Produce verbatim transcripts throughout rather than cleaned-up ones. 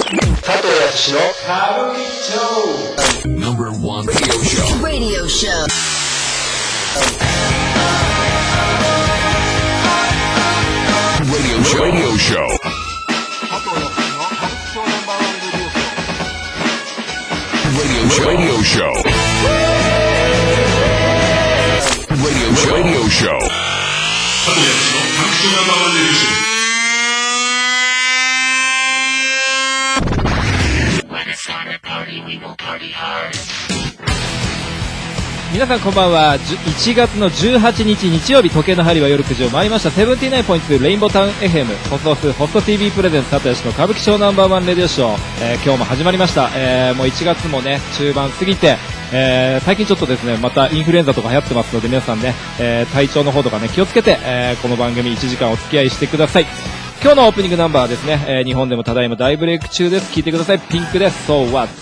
佐藤康の歌舞伎町 Number one radio show Radio show Radio show Radio show 佐藤康の歌舞伎町ナンバーワンレディオショー Radio show Radio show Radio show 佐藤康の歌舞伎町ナンバーワンレディオショー皆さんこんばんは。いちがつのじゅうはちにち日曜日、時計の針は夜くじを回りました。セブンティーナインポイントツー レインボータウン エフエム ホストスホスト ティービー プレゼンツ佐藤康の歌舞伎町ナンバーワンレディオショー、えー、今日も始まりました。えー、もういちがつもね中盤過ぎて、えー、最近ちょっとですねまたインフルエンザとか流行ってますので皆さんね、えー、体調の方とかね気をつけて、えー、この番組いちじかんお付き合いしてください。今日のオープニングナンバーはですね、えー、日本でもただいま大ブレイク中です。聞いてください。ピンクです。So what。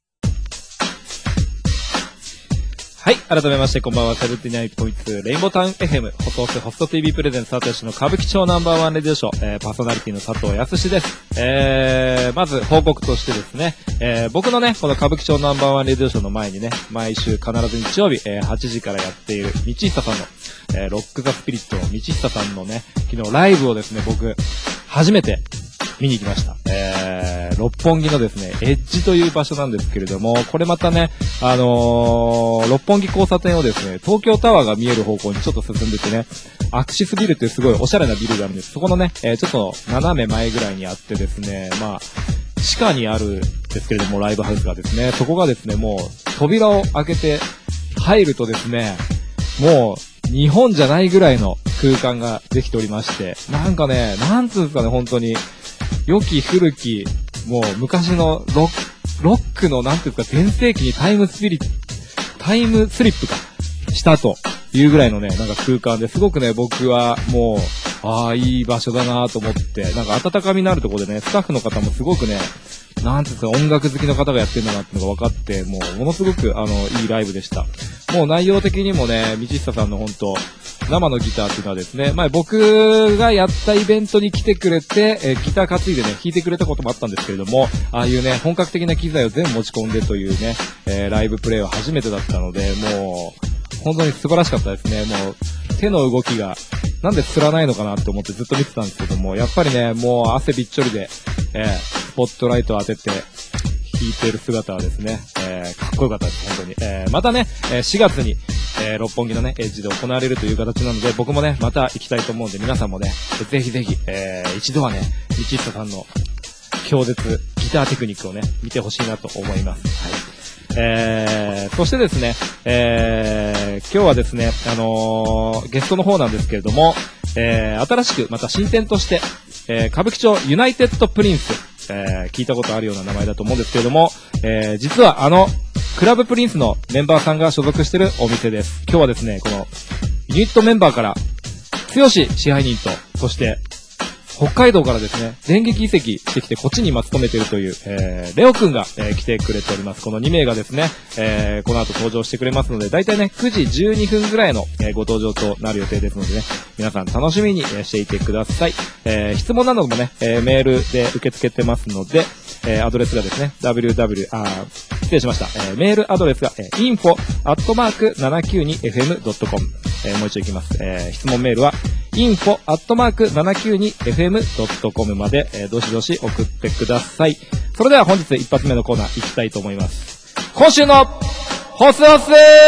はい、改めましてこんばんは。セブンティーナインポイントツー レインボータウン エフエム ホストホスト ティービー プレゼンツ佐藤康の歌舞伎町ナンバーワンレディオショー、えー、パーソナリティの佐藤康です。えー、まず報告としてですね、えー、僕のねこの歌舞伎町ナンバーワンレディオショーの前にね毎週必ず日曜日、えー、はちじからやっている道久さんの、えー、ロックザスピリットの道久さんのね昨日ライブをですね僕初めて見に行きました。えー、六本木のですね、エッジという場所なんですけれども、これまたね、あのー、六本木交差点をですね、東京タワーが見える方向にちょっと進んでてね、アクシスビルっていうすごいおしゃれなビルがあるんです。そこのね、えー、ちょっと斜め前ぐらいにあってですね、まあ、地下にあるんですけれども、ライブハウスがですね、そこがですね、もう扉を開けて入るとですね、もう日本じゃないぐらいの空間ができておりまして、なんかね、なんつうんですかね、本当に、良き古き、もう昔のロック、ロックのなんていうか全盛期にタイムスピリット、タイムスリップか、したというぐらいのね、なんか空間ですごくね、僕はもう、ああ、いい場所だなと思って、なんか温かみのあるところでね、スタッフの方もすごくね、なんていうんですか、音楽好きの方がやってるんだなっていうのが分かって、もう、ものすごく、あの、いいライブでした。もう内容的にもね、道下さんの本当生のギターっていうのはですね、前僕がやったイベントに来てくれて、えー、ギター担いでね、弾いてくれたこともあったんですけれども、ああいうね、本格的な機材を全部持ち込んでというね、えー、ライブプレイは初めてだったので、もう、本当に素晴らしかったですね。もう、手の動きが、なんで釣らないのかなって思ってずっと見てたんですけども、やっぱりね、もう汗びっちょりで、えー、スポットライトを当てて、弾いている姿はですね、えー、かっこよかったです、本当に。えー、またね、えー、しがつに、えー、六本木のね、エッジで行われるという形なので、僕もね、また行きたいと思うんで、皆さんもね、ぜひぜひ、えー、一度はね、道下さんの強烈ギターテクニックをね、見てほしいなと思います。はい。えー、そしてですね、えー、今日はですね、あのー、ゲストの方なんですけれども、えー、新しくまた新店として、えー、歌舞伎町ユナイテッドプリンス、えー、聞いたことあるような名前だと思うんですけれども、えー、実はあのクラブプリンスのメンバーさんが所属しているお店です。今日はですね、このユニットメンバーから剛支配人と、そして北海道からですね、電撃移籍してきてこっちに今勤めているという、えー、レオくんが、えー、来てくれております。このにめいがですね、えー、この後登場してくれますので、だいたいね、くじじゅうにふんぐらいの、えー、ご登場となる予定ですのでね、皆さん楽しみに、えー、していてください。えー、質問などもね、えー、メールで受け付けてますので、えー、アドレスがですね、ダブリューダブリュー、あー、失礼しました。えー、メールアドレスが、えー、インフォ アットマーク ななきゅうにエフエム ドットコム、えー、もう一度いきます。えー、質問メールは、インフォ アットマーク ななきゅうにエフエム ドットコム まで、えー、どしどし送ってください。それでは本日一発目のコーナー行きたいと思います。今週のホスホス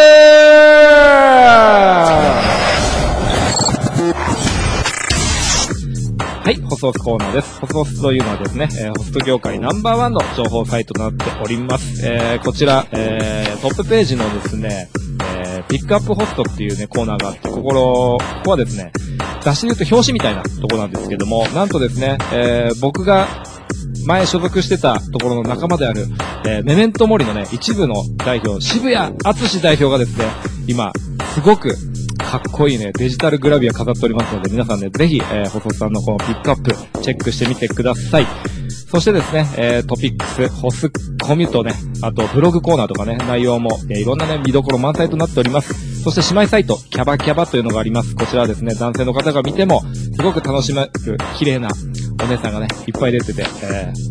はい、ホスホスコーナーです。ホスホスというのはですね、えー、ホスト業界ナンバーワンの情報サイトとなっております。えー、こちら、えー、トップページのですね、えー、ピックアップホストっていうね、コーナーがあって、ここの、ここはですね、雑誌で言うと表紙みたいなところなんですけども、なんとですね、えー、僕が前所属してたところの仲間である、えー、メメントモリのね、一部の代表、渋谷敦代表がですね、今、すごく、かっこいいね、デジタルグラビア飾っておりますので、皆さんね、ぜひ、えー、ホソさんのこのピックアップ、チェックしてみてください。そしてですね、えー、トピックス、ホスコミュとね、あとブログコーナーとかね、内容も、えー、いろんなね、見どころ満載となっております。そして姉妹サイト、キャバキャバというのがあります。こちらはですね、男性の方が見ても、すごく楽しめる、綺麗なお姉さんがね、いっぱい出てて、えー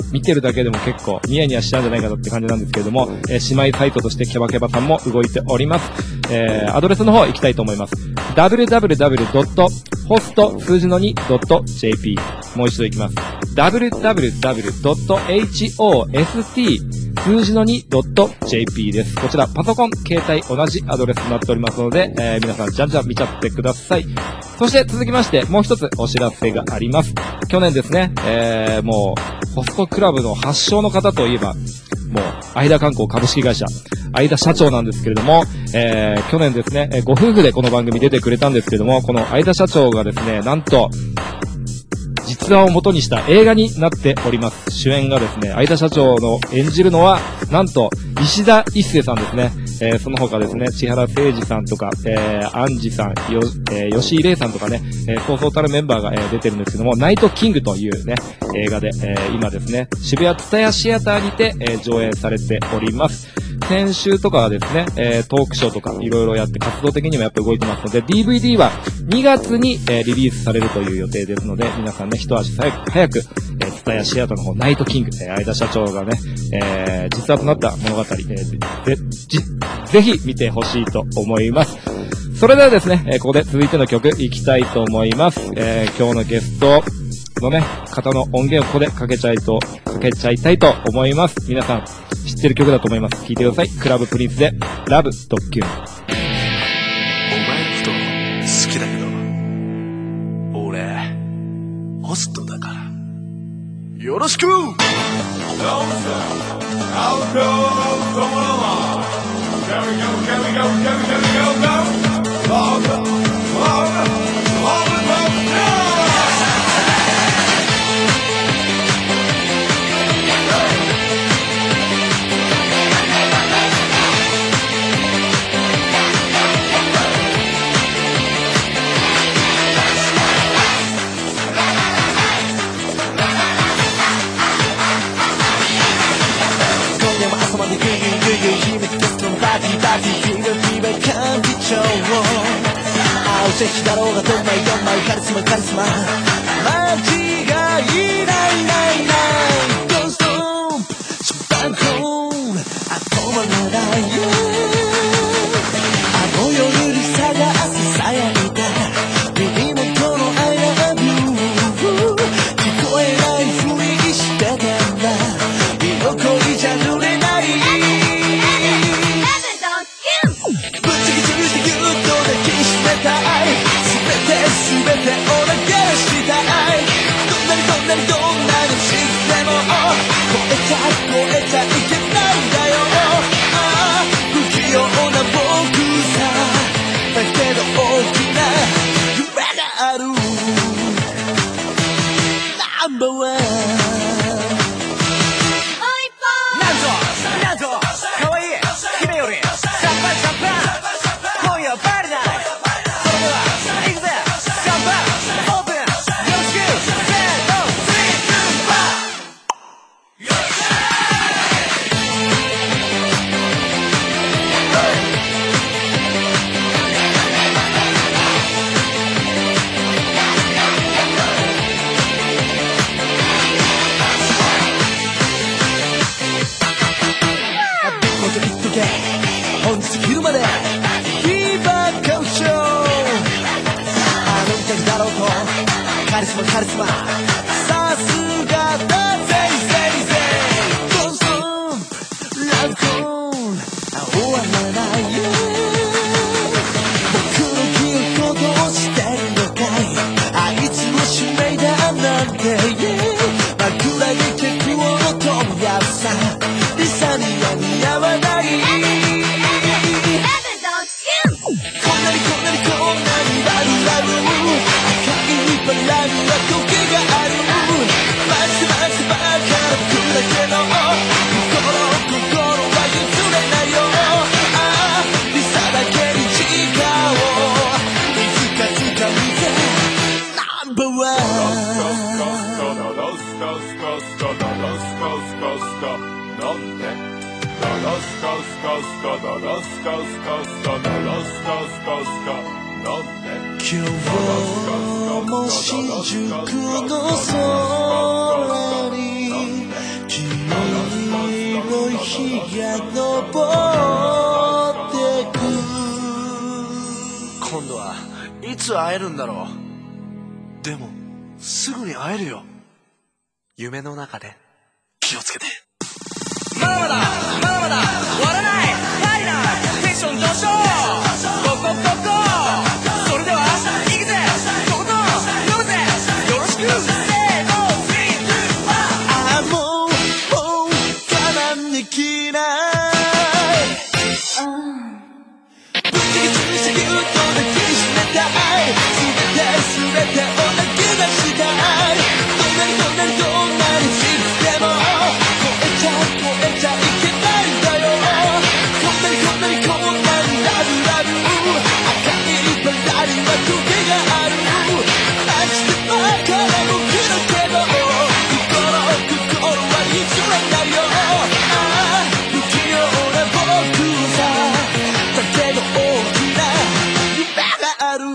見てるだけでも結構ニヤニヤしちゃうんじゃないかなって感じなんですけれども、えー、姉妹サイトとしてケバケバさんも動いております。えー、アドレスの方行きたいと思います。ダブリューダブリューダブリュードットホスト数字の にドットジェーピー もう一度行きます。ダブリューダブリューダブリュードットホスト数字の にドットジェーピー です。こちらパソコン、携帯同じアドレスになっておりますので、えー、皆さんじゃんじゃん見ちゃってください。そして続きましてもう一つお知らせがあります。去年ですね、えー、もうホストクラブの発祥の方といえばもう相田観光株式会社相田社長なんですけれども、えー、去年ですね、ご夫婦でこの番組出てくれたんですけれども、この相田社長がですね、なんと実話を元にした映画になっております。主演がですね、相田社長の演じるのは、なんと、石田一生さんですね。えー、その他ですね、千原誠二さんとか、えー、アンジさん、よ、えー、吉井玲さんとかね、えー、そうそうたるメンバーが、えー、出てるんですけども、ナイトキングというね、映画で、えー、今ですね、渋谷ツタヤシアターにて、えー、上映されております。先週とかはですね、えー、トークショーとかいろいろやって活動的にもやっぱ動いてますので、ディーブイディー はにがつに、えー、リリースされるという予定ですので、皆さんね、一足早く、早く、えー、ツタヤシアターの方、ナイトキング、えー、相田社長がね、えー、実話となった物語、えー、ぜ、じ、ぜひ見てほしいと思います。それではですね、えー、ここで続いての曲いきたいと思います。えー、今日のゲストのね、方の音源をここでかけちゃいと、かけちゃいたいと思います。皆さん、知ってる曲だと思います。聴いてください。クラブプリンスで、ラブドッキュン。お前のこと好きだけど、俺、ホストだから。よろしく！青石だろうがどんまいどんまいカリスマカリスマ間違いないないないドンストンプシャンパンコーンあ止まらないよあの夜に探すさやみた耳元の I love you 聞こえないふりしてたんだ居残りじゃ濡れない全てを流したいどんなにどんなにどんなに沈んでも超えちゃ超えちゃいけないんだよああ不器用な僕さだけど大きな夢があるナンバーワンなんとなんと可愛い姫よりシャンパンシャンパン今夜はバレないそれでは行くぜ本日昼までフィーバーカウショーあの歌にだろうとカリスマカリスマさすがだぜいぜいぜいドンストンプラブコーン終わらないよ僕の記憶をどうしてるのかいあいつの使命だなんて、yeah、枕に結を飛ぶやつさリサには似合わないこんなにこんなにこんなにラブラブ赤いバラには時がある待ち待ちばかり僕だけの心心は譲れないよああリサだけに時間をいつかつかみてナンバーワン今日も新宿の空に黄色い日が昇ってく。今度はいつ会えるんだろう。でもすぐに会えるよ。夢の中で気をつけて。まだまだまだまだ終わらない。足りないテンション上昇。ゴゴゴゴ。それでは行くぜ。とことん呼ぶぜ。よろしく。せーのスリーツーワン。ああもうもう我慢できない。ぶっちぎつしてぎゅっと抱きしめたい。すべてすべてを投げ出したい。どんなにどんなにどんなにしつでも超えちゃ超えちゃいけないんだよ。こんなにこんなにこんなにラブラブ。赤いバラにはトゲがある。愛してばかり僕だけど心心は一緒なんだよ。ああ不器用な僕さだけど大きな夢がある。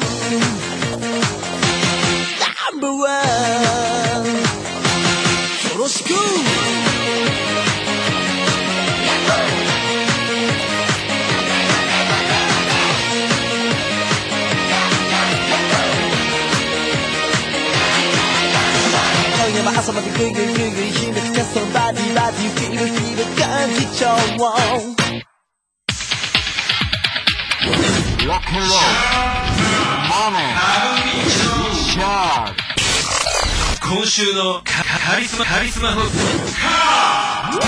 ナンバーワンよろしく。今夜は朝までグイグイグイグイ秘めつけそのバディバディ生きる日の感じちゃうわ。 ロックンロールマネーシャー。 今週のカカリスマカリスマホスト。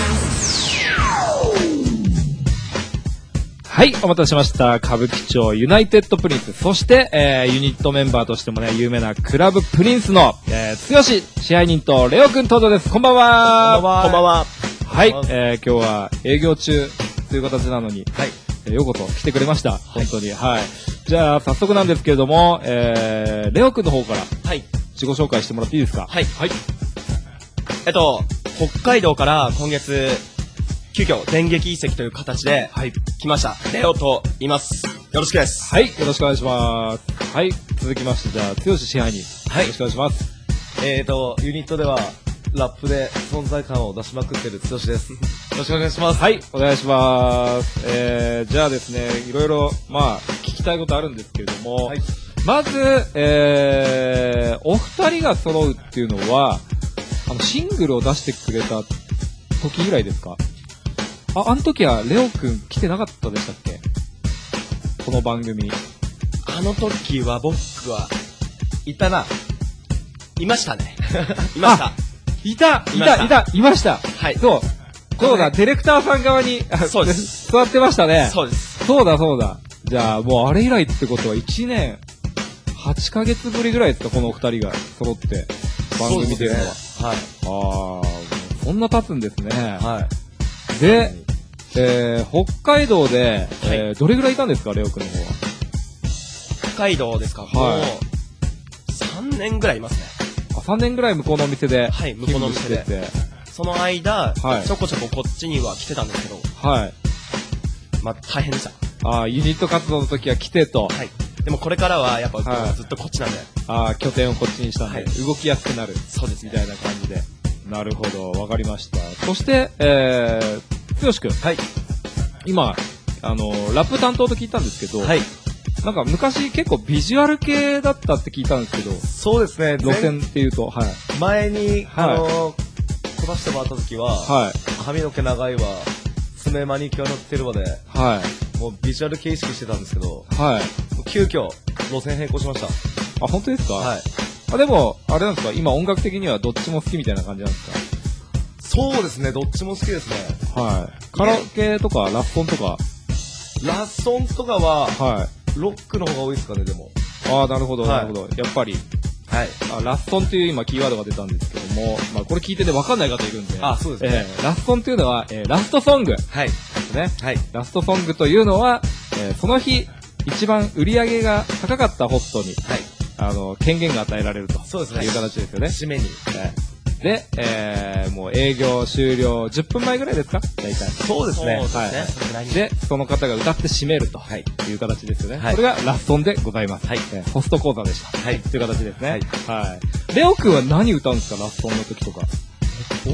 はい、お待たせしました。歌舞伎町ユナイテッドプリンス、そして、えー、ユニットメンバーとしてもね、有名なクラブプリンスの、えー、剛支配人とレオくん登場です。こんばんは。 こんばんは。こんばんは。 はい、えー、今日は営業中という形なのに、 はい。 えー、ようこそ来てくれました。本当に。はい。じゃあ、早速なんですけれども、えー、レオくんの方から、 はい。 自己紹介してもらっていいですか？ はい。 はい。 えっと、北海道から今月、急遽電撃移籍という形で、はい。来ました。レオと言います。よろしくです。 はい。よろしくお願いします。はい。続きまして、じゃあ、剛支配人。はい。よろしくお願いします。 えーと、ユニットでは、ラップで存在感を出しまくってる剛です。よろしくお願いします。 はい、お願いします。えー、じゃあですね、いろいろ、まあ、聞きたいことあるんですけれども、はい、まず、えー、お二人が揃うっていうのは、あの、シングルを出してくれた時以来ですか？あ、あの時はレオくん来てなかったでしたっけ？この番組。 あの時は僕は、 いたな。 いましたね。いました。 いたいたいたいました。 はい。 そう。そうだ、ディレクターさん側に、 そうです。 座ってましたね。 そうです。 そうだそうだ。じゃあ、もうあれ以来ってことはいちねんはちかげつぶりぐらいですか、このお二人が揃って番組出るのは。 ね、はい。 ああ、そんな経つんですね。 はい。 で、えー、北海道で、はい、えー、どれぐらいいたんですか、レオくんの方は。 北海道ですか、はい、もう、さんねんぐらいいますね。 あ、さんねんぐらい向こうのお店で。 はい、向こうのお店で。その間、はい、ちょこちょここっちには来てたんですけど。はい。まあ、大変でした。 ああ、ユニット活動の時は来てと。 はい。でもこれからはやっぱ、はい、ずっとこっちなんで。 ああ、拠点をこっちにしたんで、はい、動きやすくなる。 そうです、 ね。みたいな感じで。なるほど、わかりました。そして、えー、剛くん。はい。今、あの、ラップ担当と聞いたんですけど。はい。なんか昔結構ビジュアル系だったって聞いたんですけど。 そうですね。 路線っていうと、はい。 前に、あのー、来させてもらった時は、はい。髪の毛長いわ、爪マニキュア塗ってるわで、はい。もうビジュアル系意識してたんですけど、はい。急遽、路線変更しました。 あ、本当ですか？はい。あ、でも、あれなんですか、今音楽的にはどっちも好きみたいな感じなんですか？ そうですね、どっちも好きですね。 はい。カラオケとか、ラッソンとか。 ラッソンとかは、はい。ロックの方が多いですかね、でも。 ああ、なるほど、なるほど。やっぱり。はい。あ、ラッソンという今キーワードが出たんですけども、まあこれ聞いてて分かんない方いるんで。 あ、そうですね。 えー、ラッソンというのは、えー、ラストソング。はい。ですね。はい。ラストソングというのは、えー、その日、一番売り上げが高かったホストに、はい。あの、権限が与えられると。そうですね。いう形ですよね。 締めに。 えーで、えー、もう営業終了じゅっぷんまえぐらいですか大体。 そうですね。 はい。で、その方が歌って締めると。はい。いう形ですよね。はい。これがラストンでございます。はい。えー、ホスト講座でした。はい。という形ですね。はい。はい。レオくんは何歌うんですかラストンの時とか。 僕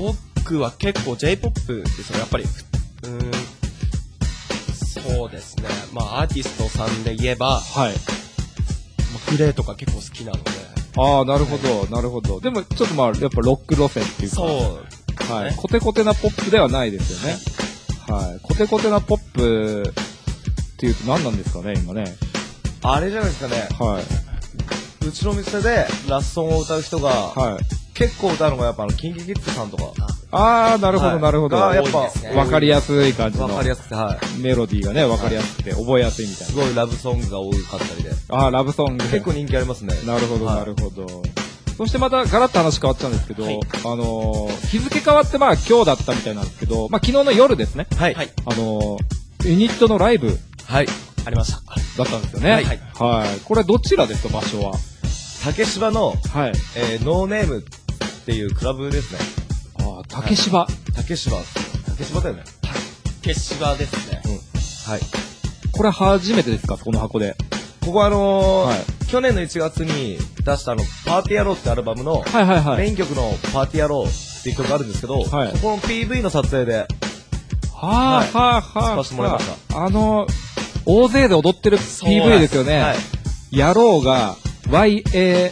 僕は結構 J-ポップ ですよ、やっぱり。うーん。そうですね。まあ、アーティストさんで言えば、 はい。 グレーとか結構好きなので。 ああ、なるほど、なるほど。でも、ちょっとまあ、やっぱロック路線っていうか。 そう。 はい。コテコテなポップではないですよね。はい。コテコテなポップっていうと何なんですかね、今ね。 あれじゃないですかね。 はい。 うちの店でラスソンを歌う人が、 はい。 結構歌うのがやっぱあの、キンキキッズさんとか。 ああ、なるほど、 はいなるほど。 がやっぱわかりやすい感じの。 わかりやすくて、はい。 メロディーがね、わかりやすくて、覚えやすいみたいな。 すごいラブソングが多かったりで。 ああ、ラブソング。 結構人気ありますね。 なるほど、 はいなるほど。そしてまたガラッと話変わっちゃうんですけど、 はい、 あのー、日付変わってまあ今日だったみたいなんですけど、まあ昨日の夜ですね。 はい。 はい。 あのー、ユニットのライブはい。 ありました。 だったんですよね。 はいはい。これどちらですか、場所は。 竹芝の、 はい。 えー、ノーネームっていうクラブですね。 ああ、竹芝。 竹芝。竹芝だよね。 決芝ですね。 はい。 これ初めてですか、この箱で。 ここはあのーはい去年のいちがつに出したあの、パーティー野郎ってアルバムの、 はいはいはい。 メイン曲のパーティー野郎っていう曲があるんですけど、 はいそこの ピーブイ の撮影で、 はあ、はあ、はあ。 使わせてもらいましあの、大勢で踊ってる ピーブイ ですよね。 はい。 野郎が ワイエー、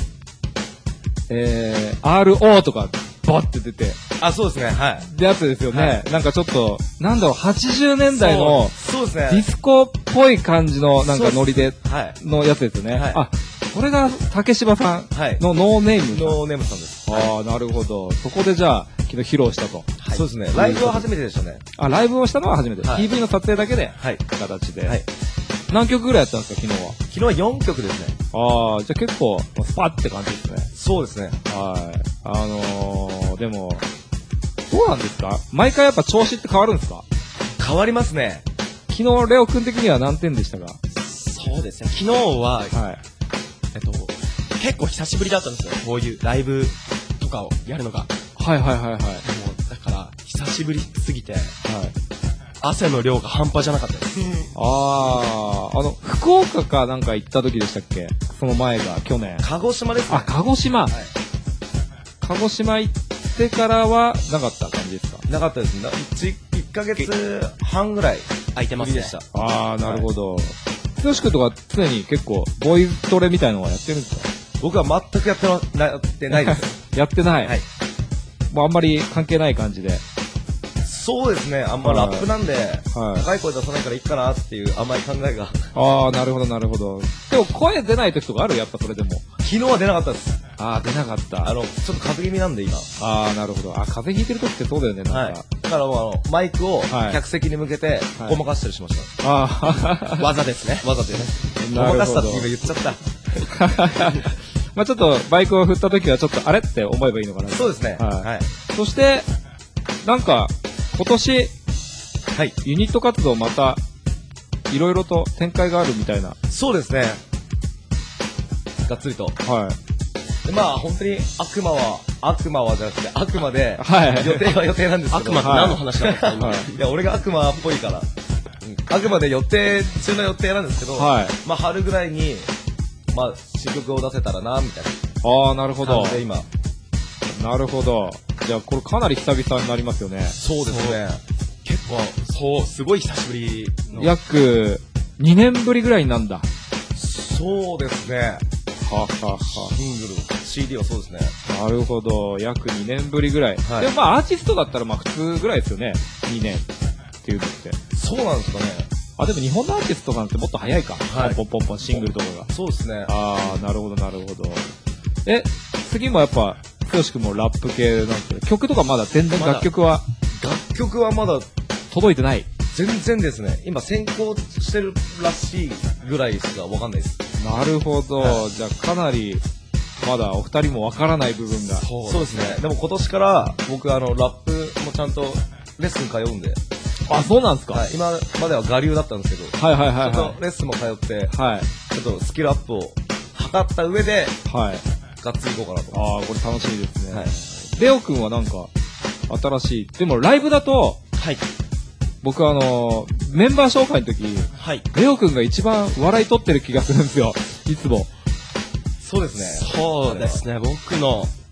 えー、アールオー とかバッて出て、 あ、そうですね、はい。 ってやつですよね。 はなんかちょっと、なんだろう、はちじゅうねんだいのそうですね。 ディスコっぽい感じのなんかノリで、 はい。 のやつですよね。 はいあ、これが竹芝さんはい。 のノーネームさん。 ノーネームさんです。 ああ、なるほど。そこでじゃあ、昨日披露したと。 そうですね。ライブは初めてでしたね。 あ、ライブをしたのは初めて。 はいピーブイ の撮影だけで、 はい。 形で。 はい。 何曲ぐらいやったんですか、昨日は。 昨日はよんきょくですね。 ああ、じゃあ結構、スパって感じですね。 そうですね。 はい。あのー、でも、どうなんですか毎回やっぱ調子って変わるんですか？ 変わりますね。 昨日、レオ君的には何点でしたか？ そうですね。昨日は、 はい。 えっと、結構久しぶりだったんですよ。こういうライブとかをやるのが。 はいはいはいはい。 もう、だから、久しぶりすぎて、 はい。 汗の量が半端じゃなかったです。 あー、あの、福岡かなんか行った時でしたっけ？その前が、去年。 鹿児島ですね。 あ、鹿児島。 はい。 鹿児島行ってからはなかった感じですか？ なかったですね。いっかげつはんぐらい空いてますねぶりでした。 あー、なるほど。ひとしくんとか常に結構、ボーイズトレみたいのはやってるんですか？ 僕は全くやってな、なってないです。 やってない。 はい。 もうあんまり関係ない感じで。 そうですね。あんまラップなんで、 はい。 高い声出さないからいいかなっていう甘い考えが。 ああ、なるほど、なるほど。でも声出ない時とかあるやっぱそれでも。 昨日は出なかったです。 ああ、出なかった。 あの、ちょっと風邪気味なんで今。 ああ、なるほど。あ、風邪ひいてる時ってそうだよね、 はい。 なんか。 だからもうあの、マイクをはい客席に向けて、 はいごまかしたりしましああ、 技ですね。 た。わざとね。ごなるほどまかしたって今言っちゃった。 まあちょっとバイクを振った時はちょっとあれって思えばいいのかな。 そうですね。 はいはい。 そして、なんか、今年、 はい。 ユニット活動また、いろいろと展開があるみたいな。 そうですね。がっつりと。 はい。 でまあ本当に悪魔は、悪魔はじゃなくて悪魔で、 はい予定は予定なんですけど。 悪魔って何の話なんですか、今。 はいいや、俺が悪魔っぽいから。あくまで予定中の予定なんですけど、 はいまあ春ぐらいに、まあ新曲を出せたらな、みたいああ、なるほどな感じ。で今。 なるほど。じゃあこれかなり久々になりますよね。 そうですね。 結構、そう、すごい久しぶりの。 約にねんぶりぐらいになんだ。はそうですね。 あ、はあはシングル、シーディー はそうですね。 あ、なるほど。約にねんぶりぐらい。 はいでもまあアーティストだったらまあ普通ぐらいですよね。にねんっていうのって。 そうなんですかね。 あ、でも日本のアーティストなんてもっと早いか。 はいポンポンポンポンシングルとかが。 そうですね。 ああ、なるほど、なるほど。え、次もやっぱ、つよしくんもラップ系なんですけど、曲とかまだ全然まだ楽曲は楽曲はまだ届いてない。 全然ですね。今先行してるらしいぐらいしかわかんないです。 なるほど。 はじゃあかなり、まだお二人もわからない部分が。 そうですね。でも今年から僕あの、ラップもちゃんとレッスン通うんで、 あ、そうなんですか。 はい、今までは我流だったんですけど、 はいはいはいちょはっとレッスンも通って、 い。はい。 ちょっとスキルアップを図った上で、 はい。 がっつりいこうかなと。 ああ、これ楽しみですね。 はい。 レオくんはなんか、新しい。でもライブだと、 はい。 僕あのー、メンバー紹介の時、 はい。 レオくんが一番笑い取ってる気がするんですよ。いつも。 そうですね。 そうですね、僕の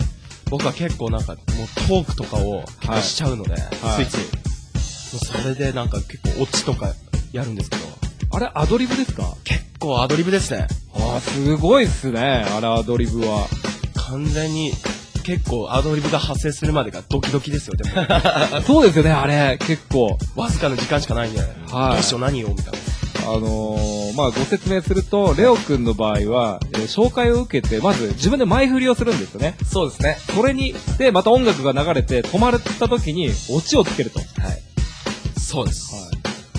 僕は結構なんか、もうトークとかを結構しちゃうので、 はいついつい。もうそれでなんか結構オチとかやるんですけど、 あれ、アドリブですか？ 結構アドリブですね。 ああ、すごいっすね。あれ、アドリブは。 完全に、結構アドリブが発生するまでがドキドキですよ、でも。 そうですよね、あれ、結構。 わずかな時間しかないんで、 はいどうしよう何をみたいな。 あのー、まあ、ご説明すると、レオくんの場合は、えー紹介を受けて、まず自分で前振りをするんですよね。 そうですね。 それに、で、また音楽が流れて、止まった時に、オチをつけると。 はい。 そうです。 はい。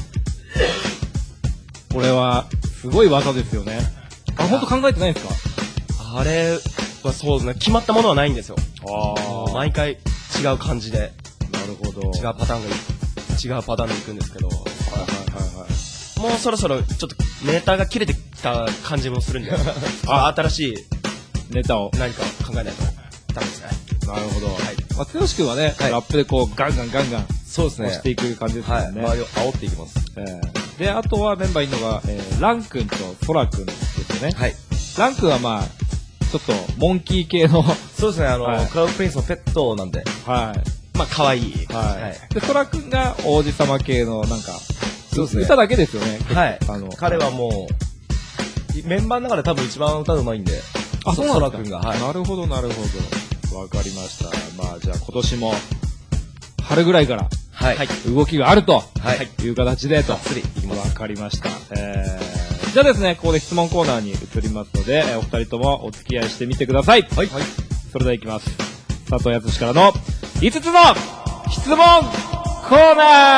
これは、すごい技ですよね。あ、ほんと考えてないんですか？ あれはそうですね、決まったものはないんですよ。 あ毎回違う感じで、 なるほど。 違うパターンがい違うパターンでいくんですけど、 はいはいはいはい。 もうそろそろちょっとネタが切れてきた感じもするんで、あ新しいネタを。 何か考えないとダメですね。 なるほど。 はい。 まあ、つよしくんはね、 はいラップでこう、ガンガンガンガンそうですね。 押していく感じですはい。 よね。 周りを煽っていきます。 えーで、あとはメンバーいるのが、えー、ランくんとソラくんですよね。 はい。 ランくんはまあ、ちょっと、モンキー系の、 そうですね、あの、 はいクラウドプリンスのペットなんで。 はい。 まあ可愛い。 はい。 はいで、ソラくんが王子様系の、なんか、 そうですね歌だけですよね。 はい。 あの、 彼はもう、メンバーの中で多分一番歌うまいんで。 あ、そうなんソですかラ君が。はい。 なるほど、なるほど。わかりました。まあ、じゃあ今年も、春ぐらいから、 はい。 はい動きがあると、 はいい、う形で、と。 がっつりいきますわかりました。えー、じゃあですね、ここで質問コーナーに移りますので、えーお二人ともお付き合いしてみてください。はい。それではいきます。佐藤康からのいつつの質問コー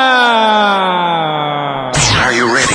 ナー Are you ready?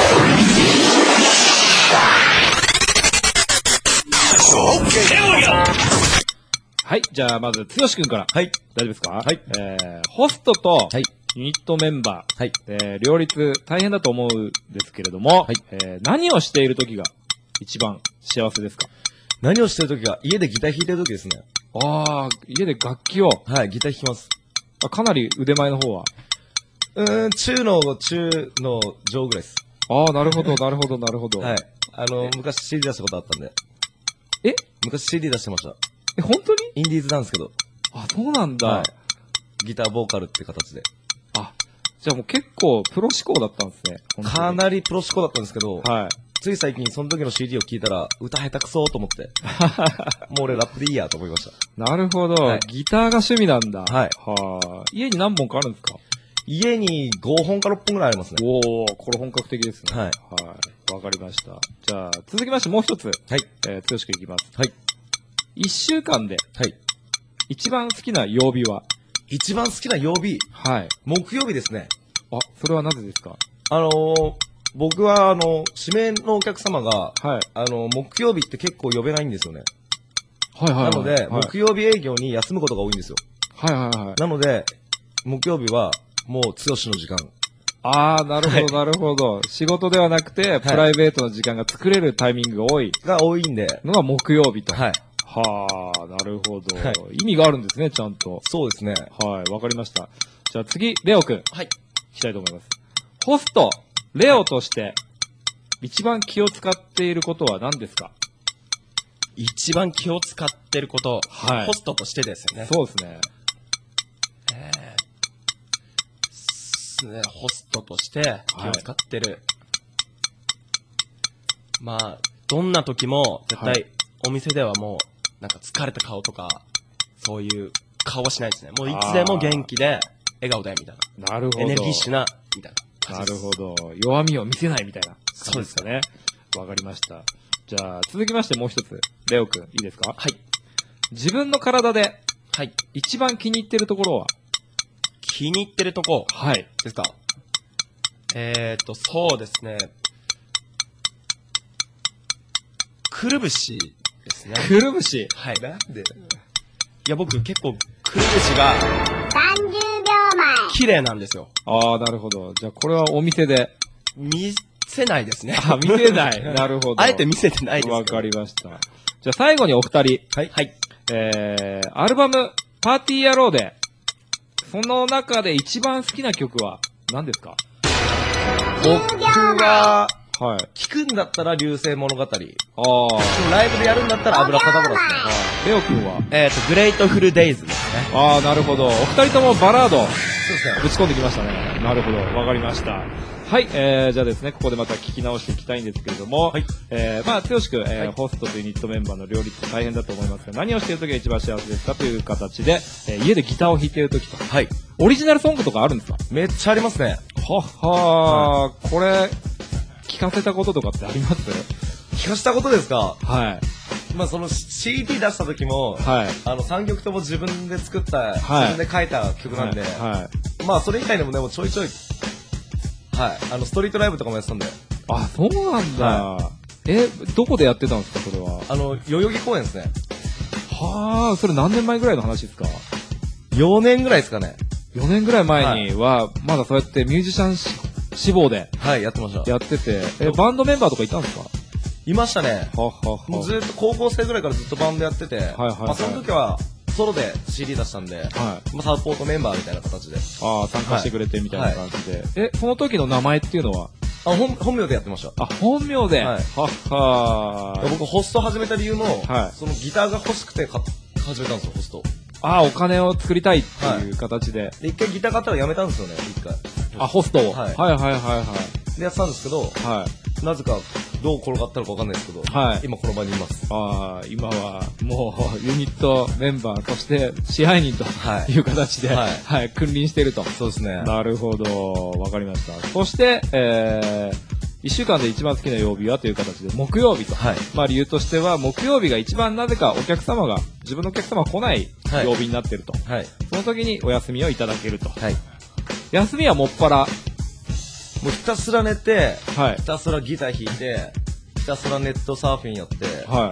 Okay. はい。じゃあ、まず、つよしくんから。 はい。 大丈夫ですかはい。 えー、ホストと、 はい。 ユニットメンバー、 はい。 えー、両立大変だと思うんですけれども、 はいえー、何をしている時が一番幸せですか？ 何をしてる時が、家でギター弾いてる時ですね。 ああ、家で楽器を、 はい、ギター弾きます。 あかなり腕前の方は。 うーん、中の、中の上ぐらいです。 ああ、なるほど、なるほど、なるほど。 はい。あの、昔 シーディー 出したことあったんで。 え昔 シーディー 出してました。 え、本当に？ インディーズなんですけど。 あ、そうなんだ。 はい。ギターボーカルって形で。 あ、じゃあもう結構プロ志向だったんですね。本当にかなりプロ志向だったんですけど、 はい。 つい最近その時の シーディー を聞いたら、歌下手くそーと思って。もう俺ラップでいいやと思いました。 なるほど、 はいギターが趣味なんだ。 はいはあ。家に何本かあるんですか？ 家にごほんかろっぽんぐらいありますね。 おー、これ本格的ですね。 はいはい。わかりました。じゃあ、続きましてもう一つ。 はい。 えー、剛くんいきます。 はい。 一週間ではい。 一番好きな曜日は？ 一番好きな曜日、 はい。 木曜日ですね。 あ、それはなぜですか？ あのー、僕はあの、指名のお客様が、 はい。 あの、木曜日って結構呼べないんですよね。 はいはいはい。 なので、 はい、 木曜日営業に休むことが多いんですよ。 はいはいはい。 なので、木曜日は、もう、剛の時間。 あー、なるほどなるほど。仕事ではなくて、プライベートの時間が作れるタイミングが多いが多いんで、 のが木曜日と。 はい。 はあ、なるほど、 はい意味があるんですね、ちゃんと。 そうですね。 はい、わかりました。じゃあ次、レオくん。 はい。 いきたいと思います。ホスト、レオとして、一番気を使っていることは何ですか？ 一番気を使ってること、 はいホストとしてですよね。 そうですね。 えーすね、ホストとして気を使ってる。まあ、どんな時も、絶は対、お店ではもう、なんか疲れた顔とか、そういう顔はしないですね。もういつでも元気で、笑顔で、みたいなるほど。 な。エネルギッシュな、みたいなな感じです。 るほど。弱みを見せないみたいな。 そうですかね。わかりました。じゃあ、続きましてもう一つ。レオくん、いいですか？ はい。 自分の体ではい。 一番気に入ってるところは？ 気に入ってるとこはい。 ですか？えーと、そうですね。くるぶしですね。 くるぶし。 はい。いなんでや、僕結構、くるぶしが、 さんじゅうびょうまえ。 綺麗なんですよ。 ああ、なるほど。じゃあ、これはお店で。 見せないですね。 あ、見せない。なるほど。 あえて見せてないですけどわかりました。じゃあ、最後にお二人。 はい。 はい。 えー、アルバム、パーティー野郎で、その中で一番好きな曲は何ですか？ 僕は、 はい。 聞くんだったら流星物語。ああ。でもライブでやるんだったら油かだぶらですね。 レオ君はえっと、グレートフルデイズですね。 ああ、なるほど。お二人ともバラード。 そうですね。 ぶち込んできましたね。なるほど。わかりました。はい、えー、じゃあですね、ここでまた聞き直していきたいんですけれども、はい、えー、まあ、剛くん、えーはい、ホストというユニットメンバーの両立大変だと思いますが、何をしている時が一番幸せですかという形で、えー、家でギターを弾いている時と。はい。オリジナルソングとかあるんですか？ めっちゃありますね。 はっはー、はい、これ、聞かせたこととかってあります？ 聞かせたことですか？ はい。 まあ、その シーディー 出した時も、はい。あの、さんきょくとも自分で作った、はい、自分で書いた曲なんで、はい。はい、まあ、それ以外でもでもちょいちょい、はい。あの、ストリートライブとかもやってたんで。 あ、そうなんだ。はい、え、どこでやってたんですか、それは。 あの、代々木公園ですね。 はあ、それ何年前ぐらいの話ですか？ よねんぐらいですかね。 よねんぐらい前には、はい、まだそうやってミュージシャン志望で。 はい、やってました。 やってて。え、バンドメンバーとかいたんですか？ いましたね。ははは。もうずっと高校生ぐらいからずっとバンドやってて。はいはい、はい。まあ、その時は、ソロで シーディー 出したんで、はい、まあサポートメンバーみたいな形で。 ああ、参加してくれてみたいな感じで。はい、え、その時の名前っていうのは？ あ、本、本名でやってました。 あ、本名で、はい、はっはー。僕、ホスト始めた理由も、はい、そのギターが欲しくてか始めたんですよ、ホスト。 ああ、お金を作りたいっていう形で。はい、 で、一回ギター買ったらやめたんですよね、一回。 あ、ホストを、はい、はいはいはいはい。 で、やってたんですけど、はい。なぜか、どう転がったのかわかんないですけど、はい。今この場にいます。 ああ、今は、もう、ユニットメンバーとして、支配人という形で、はい。はい、君臨していると。 そうですね。 なるほど。わかりました。そして、えー、一週間で一番好きな曜日はという形で、木曜日と。はい。まあ理由としては、木曜日が一番なぜかお客様が、自分のお客様が来ない曜日になっていると。はい。その時にお休みをいただけると。はい。休みはもっぱら、 もうひたすら寝て、はい、ひたすらギター弾いて、ひたすらネットサーフィンやって、はい、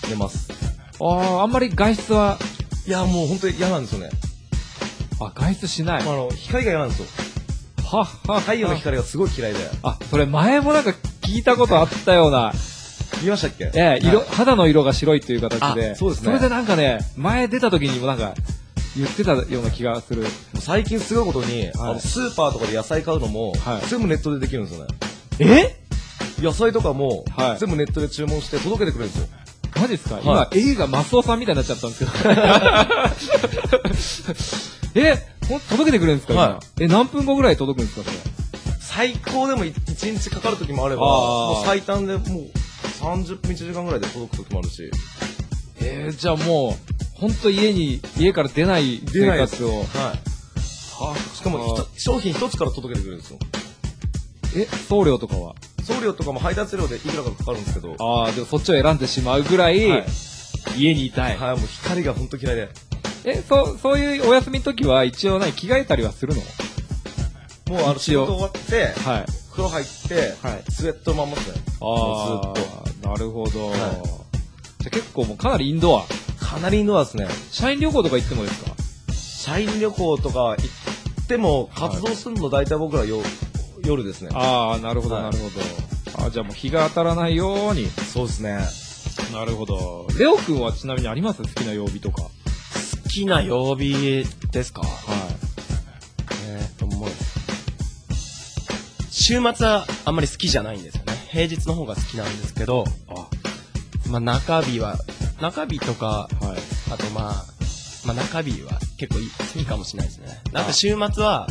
寝ます。 ああ、あんまり外出は、 いや、もう本当に嫌なんですよね。 あ、外出しない。 あの、光が嫌なんですよ。はっは太陽の光がすごい嫌いで。 あ、それ前もなんか聞いたことあったような。 見ましたっけ？ ええ、色、はい、肌の色が白いという形で。 そうですね。 それでなんかね、前出た時にもなんか、言ってたような気がする。 最近すごいことに、はい、あのスーパーとかで野菜買うのも、はい、全部ネットでできるんですよね。 え？ 野菜とかも、はい、全部ネットで注文して届けてくれるんですよ。 マジですか？はい、今、映画マスオさんみたいになっちゃったんですけど。え、ほん届けてくれるんですか？はい、え、何分後ぐらい届くんですか？それ。 最高でもいちにちかかる時もあれば、もう最短でもうさんじゅっぷんいちじかんぐらいで届く時もあるし。 えー、じゃあもう、ほんと家に、家から出ない生活を。はい。 はしかも、商品一つから届けてくれるんですよ。 え、送料とかは？ 送料とかも配達料でいくらかかかるんですけど。 ああ、でもそっちを選んでしまうぐらい、はい、家にいたい。 はい、もう光がほんと嫌いで。 え、そう、そういうお休みの時は一応何、着替えたりはするの？ もうあの、仕事終わって、はい。風呂入って、はい。スウェットまんますね。 ああ、ずっと。なるほど。はい、じゃあ結構もうかなりインドア。 かなりインドアですね。 社員旅行とか行ってもですか？ 社員旅行とか行っても、活動するの大体僕らよ、夜ですね。 ああ、なるほど、なるほど。あ、じゃあもう日が当たらないように。 そうですね。 なるほど。レオ君はちなみにあります？好きな曜日とか。 好きな曜日ですか？はい。えーっと、もう、週末はあんまり好きじゃないんですよね。平日の方が好きなんですけど、あ、まあ中日は、中日とか、はい、あとまあ、まあ中日は結構いい好きかもしれないですね。なんか週末は、はい、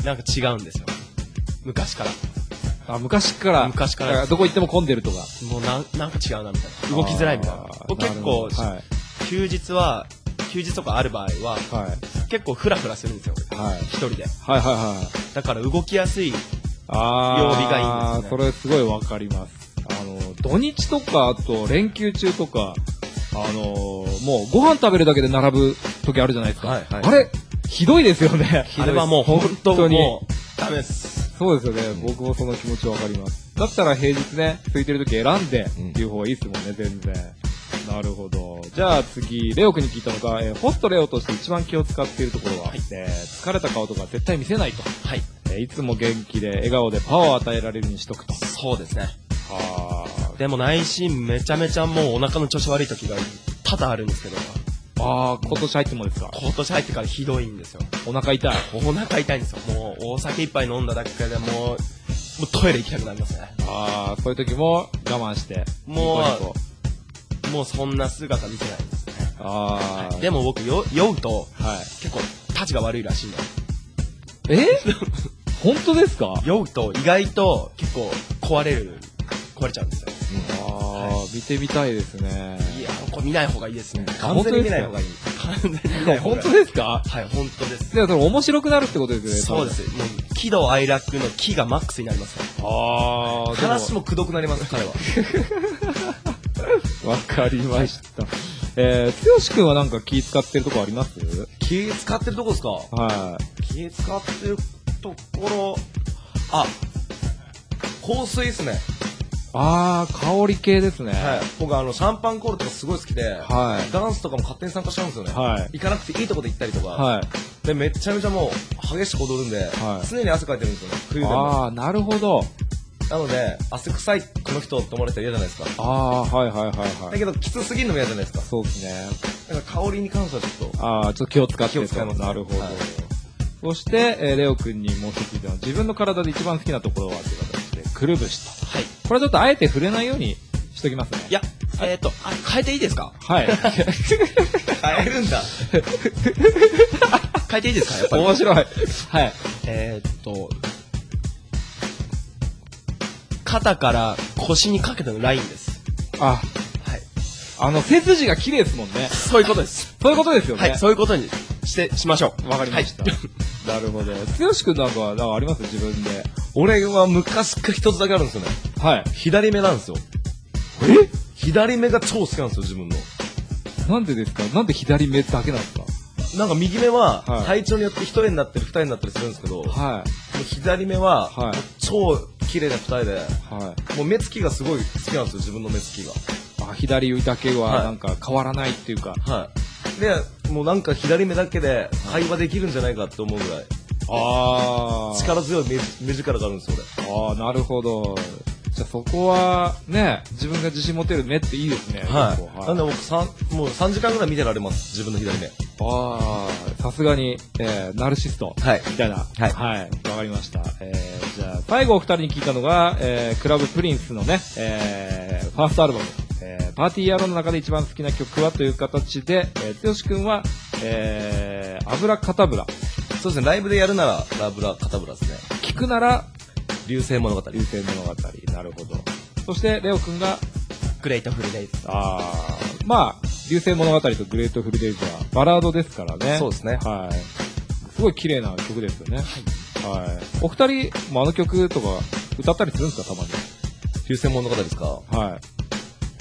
なんか違うんですよ。昔から。 あ、昔から。 昔から。 どこ行っても混んでるとか。 もうなん、なんか違うなみたいな。動きづらいみたいな。結構、はい、休日は、休日とかある場合は、はい、結構フラフラするんですよ。はい、一人で。 はいはいはい。 だから動きやすい曜日がいいんですね。 それすごいわかります。あの、土日とか、あと連休中とか、あのー、もうご飯食べるだけで並ぶ時あるじゃないですか。はいはい、あれ、ひどいですよね。 あれはもう本当に。もうダメです。 そうですよね。僕もその気持ちわかります。だったら平日ね、空いてる時選んで、言う方がいいですもんね、全然。なるほど。じゃあ次、レオ君に聞いたのが、えー、ホストレオとして一番気を使っているところは、はい、えー、疲れた顔とか絶対見せないと。はい。えー、いつも元気で笑顔でパワーを与えられるようにしとくと。 そうですね。はあ。でも内心めちゃめちゃもうお腹の調子悪い時が多々あるんですけど。 ああ、今年入ってもですか？ 今年入ってからひどいんですよ。 お腹痛い。 お腹痛いんですよ。もうお酒一杯飲んだだけでもうもうトイレ行きたくなりますね。 ああ、そういう時も我慢して。 もう、 ニコニコもうそんな姿見せないですね。 ああ、 はい、でも僕よ、酔うと、 はい、 結構、タチが悪いらしいんだよ。 え本当ですか？ 酔うと意外と結構壊れる、壊れちゃうんですよ。 うん、ああ、はい、見てみたいですね。 いや、これ見ない方がいいですね。 完全に見ない方がいい。 完全に見ない方がいい。 本当ですか？ はい、本当です。 でもそれ面白くなるってことですよね。 そうです。もう、喜怒哀楽の喜がマックスになりますね。 ああ、 話もくどくなります、彼は。 わかりました。えー、つよしくんはなんか気使ってるとこあります？ 気使ってるとこですか？ はい。 気使ってるところ、あ、香水ですね。 あー、香り系ですね。 はい。僕あの、シャンパンコールとかすごい好きで、 はい。 ダンスとかも勝手に参加しちゃうんですよね。はい。行かなくていいとこで行ったりとか、はい。で、めちゃめちゃもう、激しく踊るんで、はい。常に汗かいてるんですよね、冬でも。 あー、なるほど。 なので、汗臭いこの人って思われたら嫌じゃないですか。 あー、はいはいはいはい。 だけど、きつすぎるのも嫌じゃないですか。 そうですね。 だから香りに関してはちょっと。 あー、ちょっと気を使って気を使います。 なるほど。はい、そして、えー、レオくんにもう一つ言ったのは、自分の体で一番好きなところはという形で、くるぶしと。はい。これちょっとあえて触れないようにしときますね。 いや、えっ、ー、と、あ、変えていいですか？ はい。 変えるんだ。 変えていいですか？やっぱり。 面白い。はい。 えー、っと、肩から腰にかけてのラインです。 あ、はい。あの、背筋が綺麗ですもんね。 そういうことです。 そういうことですよね。 はい、そういうことにして、しましょう。 わかりました。はい、なるほど。つよしくんなんかは、なんかあります？自分で。 俺は昔から一つだけあるんですよね。はい。左目なんですよ。 え？ 左目が超好きなんですよ、自分の。 なんでですか？なんで左目だけなんですか？ なんか右目は、体調によって一重になったり二重になったりするんですけど、はい。左目は、はい。超綺麗な二重で、はい。もう目つきがすごい好きなんですよ、自分の目つきが。 あ、左だけはなんか変わらないっていうか。 はい。で、もうなんか左目だけで会話できるんじゃないかって思うぐらい。ああ。力強い目、目力があるんですよ、 俺。ああ、なるほど。じゃあそこは、ね、自分が自信持てる目っていいですね。 はい。はい、なんで僕三、もうさんじかんぐらい見てられます、自分の左目。 ああ、さすがに、えー、ナルシスト。はい。みたいな。はい。はい。わかりました。えー、じゃあ、最後お二人に聞いたのが、えー、クラブプリンスのね、えー、ファーストアルバム、えー、パーティーヤローの中で一番好きな曲はという形で、えー、つよしくんは、えー、アブラカタブラ。 そうですね、ライブでやるなら、ラブラカタブラですね。 聞くなら、 流星物語。 流星物語。なるほど。そして、レオくんが、 グレートフルデイズ。 あー、まあ、流星物語とグレートフルデイズはバラードですからね。 そうですね。 はい。すごい綺麗な曲ですよね。はい。はい。お二人もあの曲とか歌ったりするんですか、たまに。 流星物語ですか？ はい。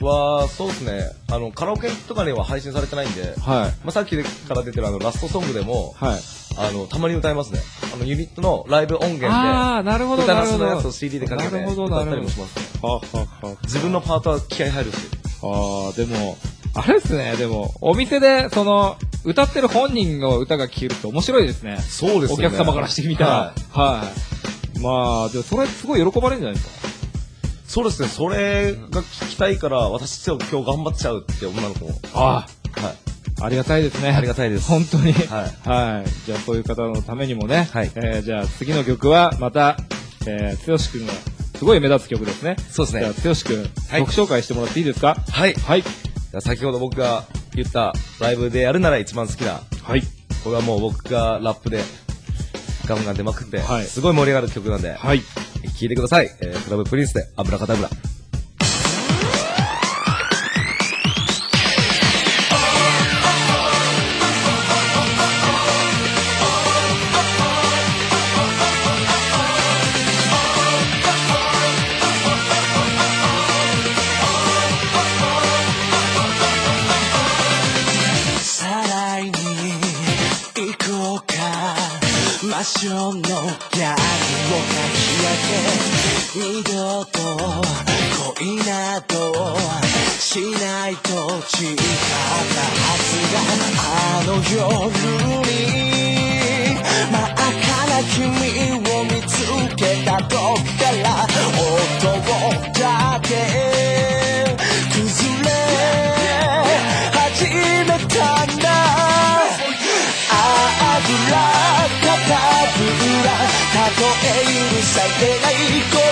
は、そうですね。あの、カラオケとかには配信されてないんで、はい。まあ、さっきから出てるあの、ラストソングでも、はい。あの、たまに歌いますね。あの、ユニットのライブ音源で、 ああ、なるほど、 歌なしのやつを シーディー でかけて、 なるほど、なるほど。 歌ったりもしますね。 ははは自分のパートは気合入るし。 ああ、でも、あれですね、でも、お店で、その、歌ってる本人の歌が聴けると面白いですね。 そうですね。 お客様からしてみたら。はい。はい。まあ、でもそれすごい喜ばれるんじゃないですか。 そうですね、それが聞きたいから、私今日頑張っちゃうって女の子も。 ああ。はい。ありがたいですね。 ありがたいです。 本当に。はい。はい。じゃあ、そういう方のためにもね。はい。えー、じゃあ、次の曲は、また、えー、つよしくんが、すごい目立つ曲ですね。 そうですね。 じゃあ、つよしくん、はい、曲紹介してもらっていいですか？ はい。 はい。じゃあ、先ほど僕が言ったライブでやるなら一番好きな。 はい。 これはもう僕がラップでガンガン出まくって、はい。すごい盛り上がる曲なんで。はい。聴いてください。えー、クラブプリンスで、アブラカタブラ。 魔性のギャグをかき上げ二度と恋などしないと誓ったはずがあの夜に真っ赤な君を見つけたどっから音を立て崩れ始めたんだあぶらたとえ許されない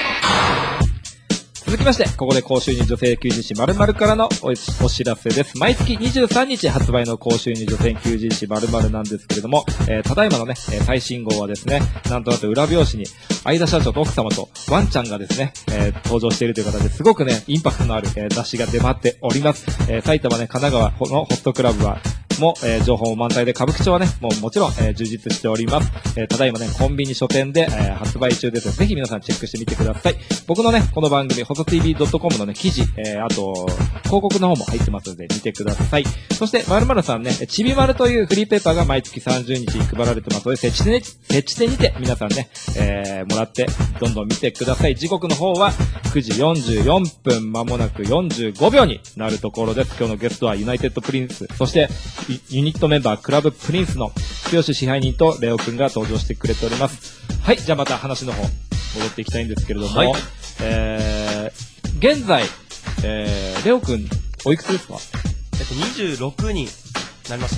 続きまして、ここで高収入女性求人誌〇〇からの お, お知らせです。毎月にじゅうさんにち発売の高収入女性求人誌〇〇なんですけれども、えー、ただいまのね、最新号はですね、なんとなく裏表紙に、相田社長と奥様とワンちゃんがですね、えー、登場しているという形ですごくね、インパクトのある、えー、雑誌が出回っております。えー、埼玉ね、神奈川のホストクラブは、も、えー、情報満載で歌舞伎町はね、もうもちろん、えー、充実しております。えー、ただいまね、コンビニ書店で、えー、発売中です。ぜひ皆さんチェックしてみてください。僕のね、この番組、ホソ ティービードットコム のね、記事、えー、あと、広告の方も入ってますので、見てください。そして、〇〇さんね、ちびまるというフリーペーパーが毎月さんじゅうにちに配られてますので、設置で、設置でにて、皆さんね、えー、もらって、どんどん見てください。時刻の方は、くじよんじゅうよんぷん、間もなくよんじゅうごびょうになるところです。今日のゲストはユナイテッドプリンス、そして、 ユニットメンバークラブプリンスの剛支配人とレオくんが登場してくれております。はい、じゃあまた話の方戻っていきたいんですけれども、はい、えー、現在、えー、レオくんおいくつですか？ えっとにじゅうろくになりました。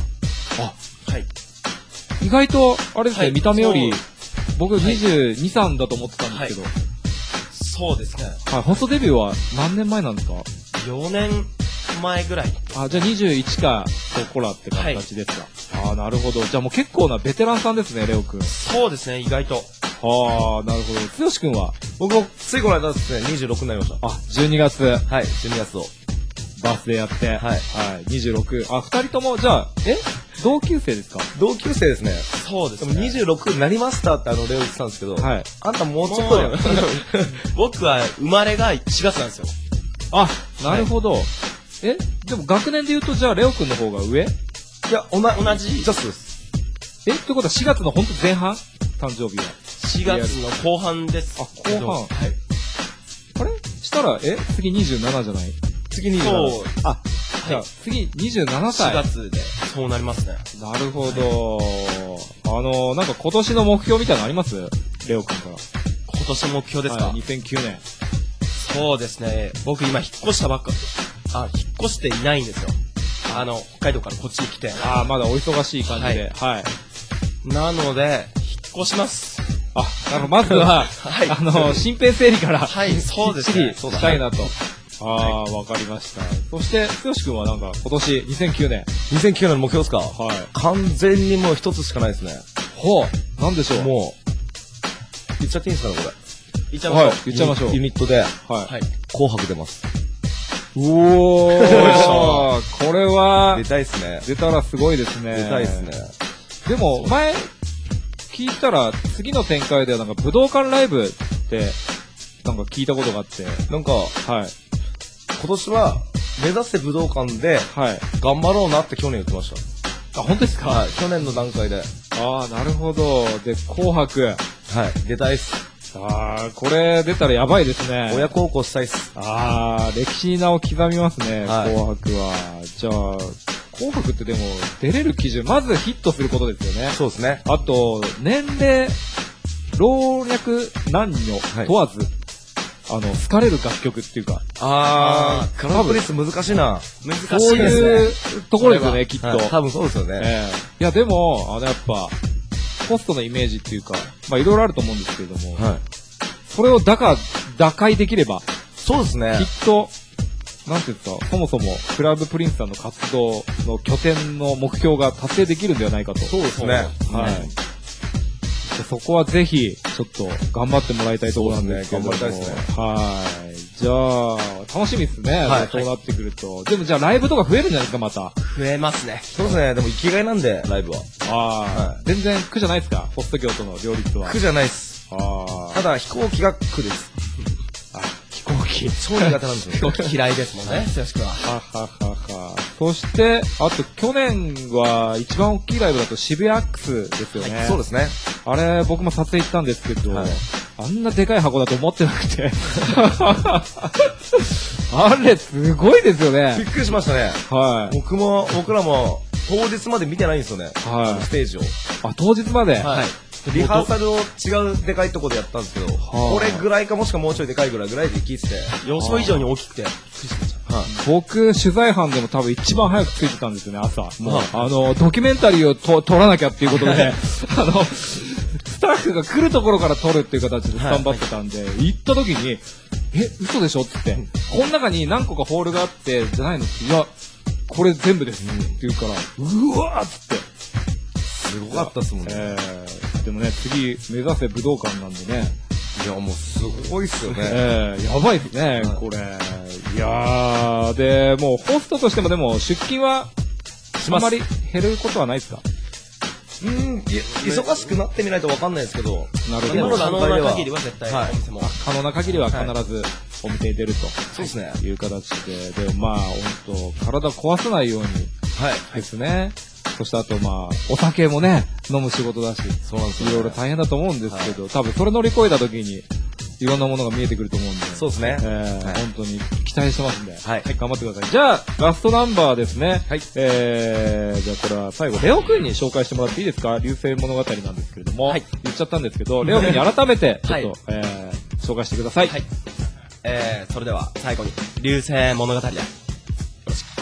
あ、 はい。 意外とあれですね、はい、見た目より僕にじゅうに、さんだと思ってたんですけど、はい、 そうですね。 はい、放送デビューは何年前なんですか？ よねんまえぐらい。 あ、じゃあにじゅういちかそこらって形ですか？はい、ああ、なるほど。じゃあもう結構なベテランさんですね、レオくん。 そうですね、意外と。 ああ、なるほど。剛くんは？ 僕もついこの間ですね、にじゅうろくになりました。 あ、じゅうにがつ。 はい、じゅうにがつを。 バースデーやって。はい。 はい。 にじゅうろく。あ、二人とも、じゃあ、え同級生ですか？ 同級生ですね。 そうですね。 でもにじゅうろくになりましたってあの、レオ言ってたんですけど、はい。あんたもうちょっとだよ。 僕は生まれがしがつなんですよ。 あ、なるほど。はい、えでも学年で言うと、じゃあ、レオくんの方が上？いや、同同じ。 ジャストです。 えってことはしがつのほんと前半？誕生日は。 しがつの後半です。 あ、後半。はい。あれしたら、え次にじゅうななじゃない？ 次にじゅうなな。 そう。あ、じゃあ、次にじゅうななさい。 しがつで、そうなりますね。 なるほど。はい、あの、なんか今年の目標みたいなのあります？レオくんから。 今年の目標ですか？ はい、にせんきゅうねん。 そうですね。僕今引っ越したばっか。あ、引っ越していないんですよ。あの、北海道からこっちに来て。 ああ、まだお忙しい感じで。はい。はい、 なので、引っ越します。 あ、なるほど。まずは、はい、あの、新平整理から、 はい、そうですね。 そうしたいなと。ああ、わかりました。そして、剛くんはなんか今年にせんきゅうねん。 にせんきゅうねんの目標ですか？ はい。 完全にもう一つしかないですね。 ほう。なんでしょう？ もう、言っちゃっていいんですかね、これ。 言っちゃいましょう。はい、 言っちゃいましょう。 ユニットで、はい。紅白出ます。 おー、これは、 出たいっすね。 出たらすごいですね。 出たいっすね。 でも、前、聞いたら、次の展開ではなんか武道館ライブって、なんか聞いたことがあって。 なんか、 はい。 今年は、目指せ武道館で、はい。頑張ろうなって去年言ってました。 あ、本当ですか？ はい。去年の段階で。 ああ、なるほど。で、紅白。はい。 出たいっす。 ああ、これ出たらやばいですね。 親孝行したいっす。 ああ、歴史に名を刻みますね、はい、紅白は。じゃあ、紅白ってでも、出れる基準、まずヒットすることですよね。 そうですね。 あと、年齢、老若男女問わず、はい、あの、好かれる楽曲っていうか。 あー、カラープリス難しいな。 難しいですね。 そういうところですよね、きっと。 はい、多分そうですよね。 えー、いや、でも、あの、やっぱ、ホストのイメージっていうか、まあ、いろいろあると思うんですけれども、はい。それを打開、打開できれば、 そうですね。 きっと、なんていうんですか、そもそも、クラブプリンスさんの活動の拠点の目標が達成できるんではないかと。 そうですね。 はい。うん、そこはぜひ、ちょっと、頑張ってもらいたいところなんですけども。 頑張りたいですね。 はい。じゃあ、楽しみですね。はい。そうなってくると。はい、でもじゃあ、ライブとか増えるんじゃないですか、また。 増えますね。 そうですね。でも、生きがいなんで、ライブは。 ああ、はい。全然苦じゃないですか、ホスト業との両立は。 苦じゃないです。ああ。ただ、飛行機が苦です。 あ、飛行機。 超苦手なんですよ。 飛行機嫌いですもんね、剛くんは。 はははは。そして、あと、去年は、一番大きいライブだと渋谷アックスですよね。 はい、そうですね。 あれ、僕も撮影行ったんですけど、はい、あんなでかい箱だと思ってなくて。あれ、すごいですよね。 びっくりしましたね。はい。僕も、僕らも、当日まで見てないんですよね。はい。ステージを。 あ、当日まではい。リハーサルを違うでかいとこでやったんですけど、これぐらいかもしくはもうちょいでかいぐらいぐらいで聞いてて、 予想以上に大きくて、びっくりしました。 はい。僕、取材班でも多分一番早く着いてたんですよね、朝。もう、あの、ドキュメンタリーをと撮らなきゃっていうことで、あの、スタッフが来るところから撮るっていう形でスタンバってたんで、行った時に、え、嘘でしょって言って、この中に何個かホールがあって、じゃないのって、いや、これ全部ですって言うから、うわーっつって。 すごかったっすもんね。 えー、でもね、次、目指せ武道館なんでね。 いや、もうすごいっすよね。 えー、やばいっすね、はい、これ。いやー、で、もうホストとしてもでも出勤は、あまり減ることはないですか？ うん、忙しくなってみないとわかんないですけど、 なるほど。 今の段階では、可能な限りは絶対、 はい、お店も。可能な限りは必ずお店に出ると。 そうですね。 いう形で、でもまあ、本当体壊さないように。はい。ですね。そしてあとまあ、お酒もね、飲む仕事だし。 そうなんですよ、 ね。いろいろ大変だと思うんですけど、はい、多分それ乗り越えた時に、いいろんなものが見えてくると思うんで。 そうですね。 えー、はい、本当に期待してますんで。 はい。 はい、頑張ってください。じゃあ、ラストナンバーですね。はい。えー、じゃあこれは最後、レオくんに紹介してもらっていいですか？流星物語なんですけれども。はい。言っちゃったんですけど、レオくんに改めて、ちょっと、はい、えー、紹介してください。はい。 えー、それでは最後に、流星物語で。よろしく。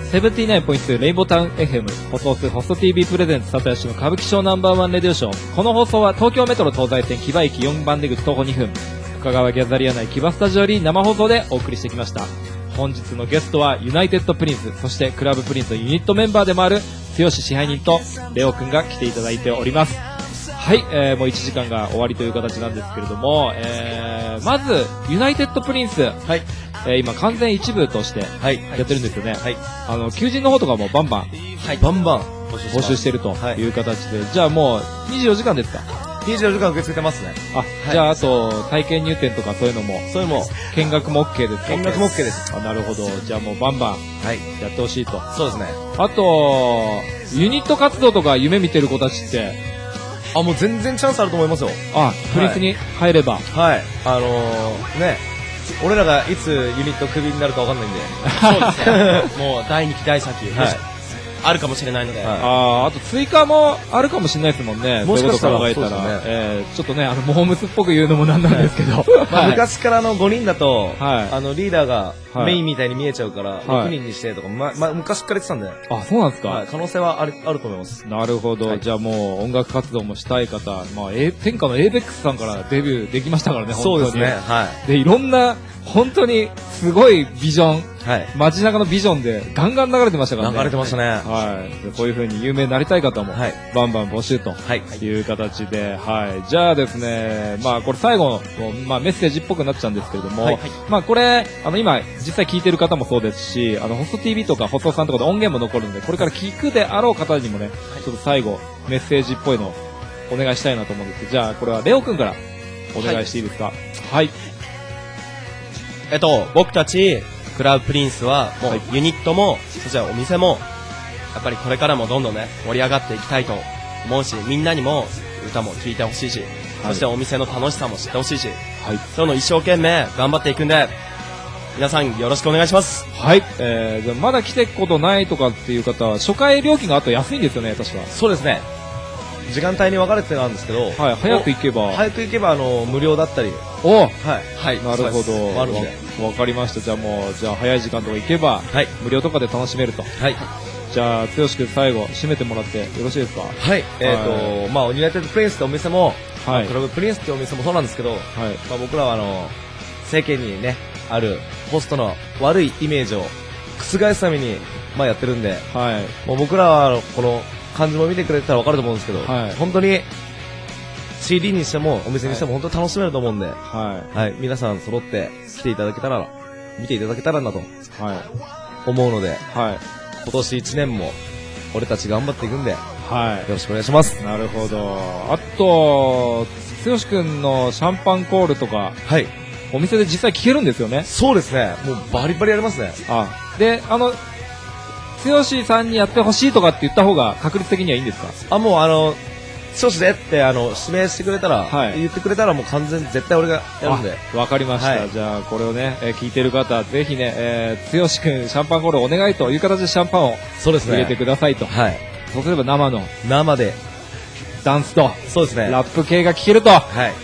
セブンティーナインポイントツー レインボータウン エフエム 放送数ホスト ティービー プレゼンツ里吉の歌舞伎町ナンバーワンレディオショー。この放送は東京メトロ東西線木場駅よんばん出口徒歩にふん、深川ギャザリア内木場スタジオより生放送でお送りしてきました。本日のゲストはユナイテッドプリンス、そしてクラブプリンスのユニットメンバーでもある剛支配人とレオくんが来ていただいております。はい、えー、もういちじかんが終わりという形なんですけれども、えー、まずユナイテッドプリンス、はい、えー、今完全一部としてやってるんですよね。はい、あの求人の方とかもバンバン、はい、バンバン募集してるという形で、はい、じゃあもうにじゅうよじかんですか？ にじゅうよじかん受け付けてますね。 あ、はい、じゃああと体験入店とかそういうのも、 そういうのも見学も OK ですか？ 見学も OK です。 あ、なるほど。じゃあもうバンバンやってほしいと。はい、 そうですね。 あとユニット活動とか夢見てる子たちって、 あ、もう全然チャンスあると思いますよ。 あ、プリンスに入れば。 はい。はい、あのー、ね、俺らがいつユニットクビになるかわかんないんで。 そうですね。もうだいにきだいさき、はい、あるかもしれないので。はい、 ああと追加もあるかもしれないですもんね。 もしかしたらそういうこと考えたら、ね、えー、ちょっとね、あの、モームスっぽく言うのもなんなんですけど。 まあ、昔からのごにんだと、はい、あの、リーダーがメインみたいに見えちゃうから、はい、ろくにんにしてとか、ま、ま、昔から言ってたんで。 あ、そうなんですか？ はい、可能性はある、あると思います。 なるほど。はい、じゃあもう、音楽活動もしたい方、まあ、え、天下のエイベックスさんからデビューできましたからね、 そうですね。はい。 で、いろんな、本当に、すごいビジョン、はい、街中のビジョンでガンガン流れてましたからね。 流れてましたね。 はい。こういう風に有名になりたい方も、はい、バンバン募集という形で、はい。じゃあですね、まあこれ最後の、まあメッセージっぽくなっちゃうんですけれども、はい、まあこれ、あの今、実際聞いてる方もそうですし、あの、ホスト ティービー とかホストさんとかで音源も残るんで、これから聞くであろう方にもね、ちょっと最後、メッセージっぽいのをお願いしたいなと思うんですけど、じゃあこれはレオくんからお願いしていいですか？はい。はい、 えっと、僕たち、クラブプリンスは、もう、ユニットも、そしてお店も、やっぱりこれからもどんどんね、盛り上がっていきたいと思うし、みんなにも歌も聴いてほしいし、はい、そしてお店の楽しさも知ってほしいし、はい、そういうの一生懸命頑張っていくんで、皆さんよろしくお願いします。 はい。えー、じゃあまだ来てことないとかっていう方は、初回料金があと安いんですよね、確か。 そうですね。時間帯に分かれてなんですけど、 はい、早く行けば早く行けばあの無料だったり、 お、はいはい、 なるほど、 あるんで、 わかりました。じゃあもうじゃあ早い時間とか行けば、はい、無料とかで楽しめると。はい。じゃあ剛君最後締めてもらってよろしいですか？ はい。えっ、ー、とまあユナイテッドプリンスってお店も、はい、クラブプリンスってお店もそうなんですけど、はい、まあ僕らはあの世間にねあるホストの悪いイメージを覆すためにまあやってるんで、はい。もう僕らはこの感じも見てくれたら分かると思うんですけど、はい、本当に シーディー にしてもお店にしても本当に楽しめると思うんで、はいはい、皆さん揃って来ていただけたら見ていただけたらなと、はい、思うので、はい、今年いちねんも俺たち頑張っていくんで、はい、よろしくお願いします。 なるほど。あと剛くんのシャンパンコールとか、はい、お店で実際聞けるんですよね？ そうですね、もうバリバリやりますね。 あであの剛さんにやってほしいとかって言った方が確率的にはいいんですか？ あ、もうあの剛でってあの指名してくれたら、はい、言ってくれたらもう完全に絶対俺がやるんで。 わかりました、はい、じゃあこれをね、えー、聞いてる方ぜひね、えー、剛くんシャンパンコールお願いという形でシャンパンを入れてくださいと。はい。そうすれば生の生でダンスと、 そうですね、 ラップ系が聴けると、はい、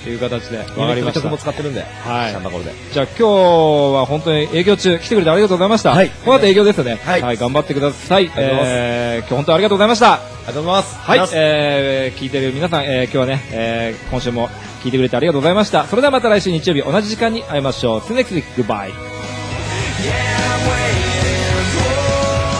いう形でわかりました。 曲も使ってるんで、はい、シャンパンコールで。 じゃあ今日は本当に営業中来てくれてありがとうございました。はい、この後営業ですよね。はい、はい、頑張ってください。えー、今日本当にありがとうございました。 ありがとうございます。 はい、えー、聞いてる皆さん、えー、今日はね、えー、今週も聞いてくれてありがとうございました。それではまた来週日曜日同じ時間に会いましょう。See you next week. Goodbye.